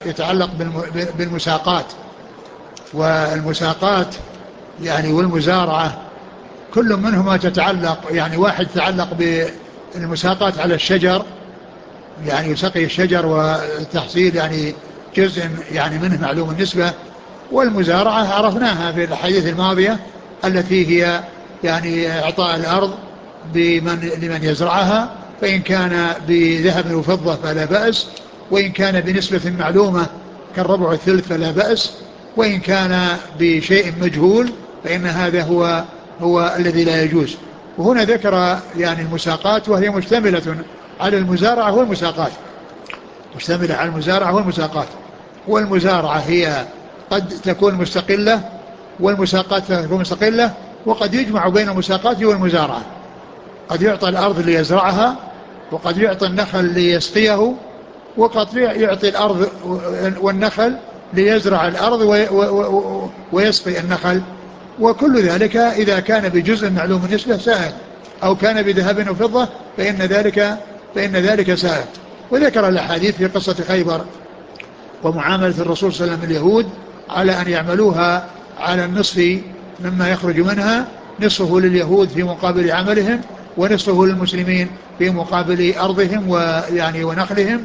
يتعلق بالمساقات. والمساقات يعني والمزارعة كل منهما تتعلق، يعني واحد يتعلق بالمساقات على الشجر، يعني يسقي الشجر وتحصيل يعني جزء يعني منه معلوم النسبة. والمزارعة عرفناها في الحديث الماضية التي هي يعني إعطاء الأرض لمن يزرعها، فإن كان بذهب وفضة فلا بأس، وإن كان بنسبة معلومة كالربع والثلث فلا بأس، وإن كان بشيء مجهول فإن هذا هو الذي لا يجوز. وهنا ذكر يعني المساقات، وهي مشتملة على المزارعة والمساقات، مشتملة على المزارعة والمساقات. والمزارعة هي قد تكون مستقلة، والمساقات تكون مستقلة، وقد يجمع بين المساقات والمزارعة. قد يعطى الأرض ليزرعها، وقد يعطي النخل ليسقيه، وقد يعطي الأرض والنخل ليزرع الأرض ويسقي النخل. وكل ذلك إذا كان بجزء معلوم النسبة سائغ، أو كان بذهب وفضة فإن ذلك سائغ. وذكر الأحاديث في قصة خيبر ومعاملة الرسول صلى الله عليه وسلم اليهود على أن يعملوها على النصف مما يخرج منها، نصفه لليهود في مقابل عملهم، ونصفه للمسلمين في مقابل أرضهم ويعني ونخلهم.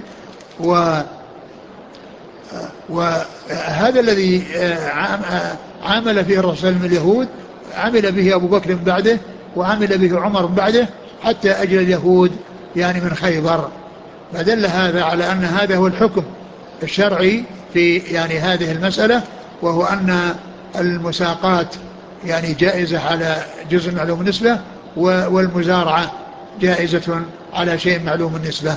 وهذا الذي عامل فيه الرسول صلى الله عليه وسلم اليهود عمل به أبو بكر بعده، وعمل به عمر بعده، حتى أجل اليهود يعني من خيبر. فدل هذا على أن هذا هو الحكم الشرعي في يعني هذه المسألة، وهو أن المساقات يعني جائزة على جزء معلوم النسبة، والمزارعة جائزة على شيء معلوم النسبة.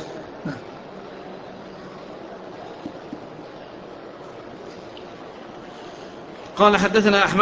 قال حدثنا أحمد